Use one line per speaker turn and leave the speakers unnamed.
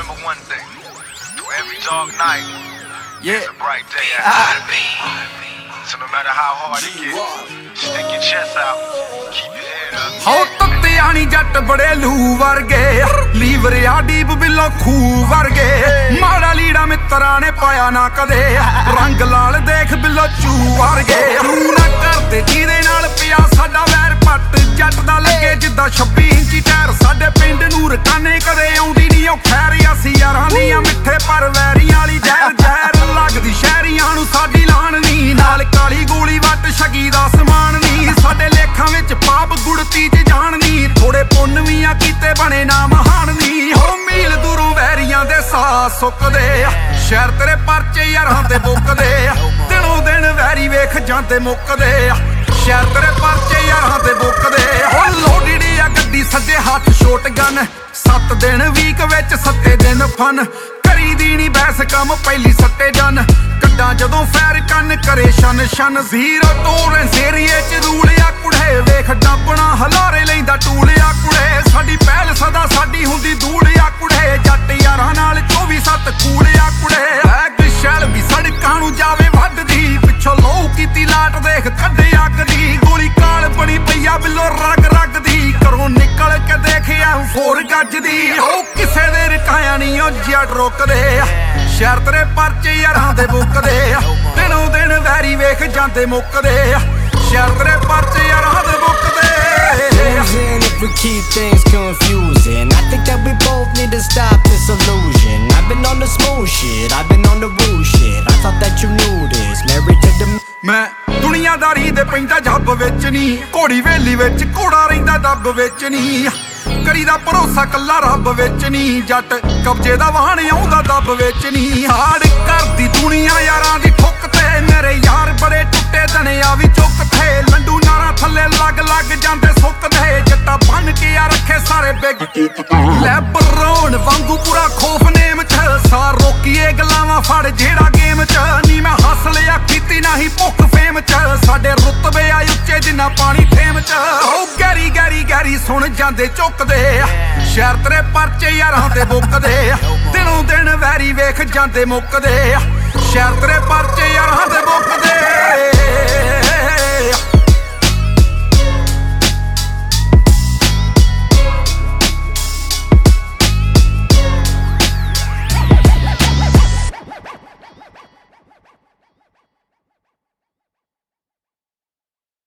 remember one thing. Through every dark night,
Yeah.
it's a bright day at night. So no matter how hard it gets, stick your chest out, keep your head up.
ਹੋ ਤੱਤਿਆਂ ਨੀ ਜੱਟ ਬੜੇ ਲੂ ਵਰਗੇ, liver ਆ deep ਬਿੱਲੋ ਖੂ ਵਰਗੇ। ਮਾੜਾ ਲੀੜਾ ਮਿੱਤਰਾਂ ਨੇ ਪਾਇਆ ਨਾ ਕਦੇ, ਰੰਗ ਲਾਲ ਦੇਖ ਬਿੱਲੋ ਚੂ ਵਰਗੇ। ਤੂੰ ਨਾ ਕਰਦੇ ਜਿਹਦੇ ਨਾਲ ਪਿਆ ਸਾਡਾ ਵੈਰ, ਪੱਟ ਜੱਟ ਦਾ ਲੱਗੇ ਜਿੱਦਾਂ 26 ਇੰਚੀ ਟਾਇਰ। ਸਾਡੇ ਪਿੰਡ ਨੂੰ ਰਕਾਨੇ ਕਦੇ ਆਉਂਦੀ ਨੀ ਉਹ ਖੈਰ, ਅਸੀਂ ਯਾਰਾਂ ਦੀਆਂ ਮਿੱਠੇ ਪਰ ਵੈਰੀਆਂ ਵਾਲੀ ਜ਼ਹਿਰ ਜ਼ਹਿਰ ਲੱਗਦੀ ਸ਼ਹਿਰੀਆਂ ਨੂੰ ਸਾਡੀ ਲਾਣ ਨੀ। ਨਾਲ ਕਾਲੀ ਗੋਲੀ ਵੱਟ ਛਗੀ ਦਾ ਸਮਾਨ ਨੀ, ਸਾਡੇ ਲੇਖਾਂ ਵਿੱਚ ਪਾਪ ਗੁੜਤੀ ਚ ਜਾਣ ਨੀ। ਥੋੜੇ ਪੁੰਨ ਵੀ ਆ ਕੀਤੇ ਬਣੇ ਨਾ ਮਹਾਨ ਨੀ। ਹੋ ਮੀਲ ਦੂਰੋਂ ਵੈਰੀਆਂ ਦੇ ਸਾਹ ਸੁੱਕਦੇ, ਸ਼ਹਿਰ ਤੇਰੇ ਪਰਚੇ ਯਾਰਾਂ ਤੇ ਬੁੱਕਦੇ। ਦਿਨੋਂ ਦਿਨ ਵੈਰੀ ਵੇਖ ਜਾਂਦੇ ਮੁੱਕਦੇ, ਸ਼ਹਿਰ ਤੇਰੇ ਪਰਚੇ ਯਾਰਾਂ ਤੇ ਬੁੱਕਦੇ। ਹੋ ਲੋਡੜੀ ਆ ਗੱਡੀ ਸੱਜੇ ਹੱਥ ਸ਼ੋਟਗਨ, 7 ਦਿਨ ਵੀਕ ਵਿੱਚ 7 ਦਿਨ ਫਨ। ਕਰੀ ਦੀ ਨੀ ਬੈਸ ਕੰਮ ਪਹਿਲੀ ਸੱਟੇ ਜਨ, ਕੱਢਾਂ ਜਦੋਂ ਫੈਰ ਕੰਨ ਕਰੇ ਸ਼ਨ ਸ਼ਨ। ਜ਼ੀਰੋ ਟੋਲਰੈਂਸ ਏਰੀਏ ਚ ਰੂਲਿਆ ਕੁੜੇ, ਵੇਖ ਡੱਬਣਾ ਹਲਾਰੇ ਲੈਂਦਾ ਟੂਲਿਆ ਕੁੜੇ। ਸਾਡੀ ਪਹਿਲ ਸਦਾ ਸਾਡੀ ਹੁੰਦੀ ਦੂੜਿਆ ਕੁੜੇ, ਜੱਟ ਯਾਰਾਂ ਨਾਲ 24/7 ਕੂੜਿਆ ਕੁੜੇ। ਐਗ ਸ਼ੈਲ ਵੀ ਸੜਕਾਂ ਨੂੰ ਜਾਵੇ ਵੱਢਦੀ, ਪਿੱਛੋਂ ਲੋਹ ਕੀਤੀ ਲਾਟ ਦੇਖ ਕੱਢੇ ਅੱਗ ਦੀ। ਗੋਲੀ ਕਾਲ ਬਣੀ ਪਈਆ ਬਿੱਲੋ ਰਗ ਰਗ ਦੀ, ਘਰੋਂ ਨਿਕਲ ਕੇ ਦੇਖਿਆ ਹੋਰ ਗੱਜਦੀ। ਉਹ ਕਿਸੇ ਦੇ ਰਕਾਇਆ ਨੀ ਉਹ ਜੱਟ ਰੁਕਦੇ, ਸ਼ਹਿਰ ਤੇਰੇ ਪਰਚੇ ਯਾਰਾਂ ਦੇ ਬੁੱਕਦੇ। ਦਿਨੋਂ ਦਿਨ ਵੈਰੀ ਵੇਖ ਜਾਂਦੇ ਮੁੱਕਦੇ, ਸ਼ਹਿਰ ਤੇਰੇ ਪਰਚੇ ਯਾਰਾਂ ਦੇ ਬੁੱਕਦੇ।
Losing if we keep things confusing. I think that we both need to stop this illusion. I've been on the smooth shit, I've been on the rude shit. I thought that you knew this. Married to the
ਮੈਂ ਦੁਨੀਆਦਾਰੀ ਦੇ ਪੈਂਦਾ ਜੱਬ ਵਿੱਚ ਨੀ, ਘੋੜੀ ਵੇਲੀ ਵਿੱਚ ਘੋੜਾ ਰਹਿੰਦਾ ਦੱਬ ਵਿੱਚ ਨੀ। ਕਰੀਦਾ ਭਰੋਸਾ ਕੱਲਾ ਰੱਬ ਵਿੱਚ ਨੀ, ਜੱਟ ਕਬਜੇ ਦਾ ਵਾਹਣ ਆਉਂਦਾ ਦੱਬ ਵਿੱਚ ਨੀ। ਹਾੜ ਕਰਦੀ ਦੁਨੀਆ ਯਾਰਾਂ ਦੀ ਠੁੱਕ ਤੇ, ਮੇਰੇ ਯਾਰ ਬੜੇ ਟੁੱਟੇ ਦਣਿਆ ਵੀ ਚੁੱਕ ਤੇ। ਲੰਡੂ ਨਾਰਾਂ ਥੱਲੇ ਲੱਗ ਲੱਗ ਜਾਂਦੇ ਸੁੱਕਦੇ, ਜੱਟਾ ਬੰਨ ਕੇ ਆ ਰੱਖੇ ਸਾਰੇ ਬਿੱਗ ਲੈ ਬਰੌਣ ਵਾਂਗੂ ਪੂਰਾ ਖੋਫ ਨੇਮ ਚ। ਸਾਰ ਰੋਕੀਏ ਗਲਾਵਾਂ ਫੜ ਜਿਹੜਾ ਗੇਮ ਚ, ਨੀ ਮੈਂ ਹੱਸ ਲਿਆ ਕੀਤੀ ਨਹੀਂ ਭੁੱਖ ਫੇਮ ਚ। ਸਾਡੇ ਰੁਤਬੇ ਆ ਉੱਚੇ ਜਿੰਨਾ ਪਾਣੀ ਫੇਮ ਚ। ਉਹ ਗੈਰੀ ਗੈਰੀ ਗੈਰੀ ਸੁਣ ਜਾਂਦੇ ਚੁੱਕਦੇ, ਸ਼ਹਿਰ ਤੇਰੇ ਪਰਚੇ ਯਾਰਾਂ ਤੇ ਬੁੱਕਦੇ। ਦਿਨੋਂ ਦਿਨ ਵੈਰੀ ਵੇਖ ਜਾਂਦੇ ਮੁੱਕਦੇ, ਸ਼ਹਿਰ ਤੇਰੇ ਪਰਚੇ ਯਾਰਾਂ ਤੇ ਬੁੱਕਦੇ।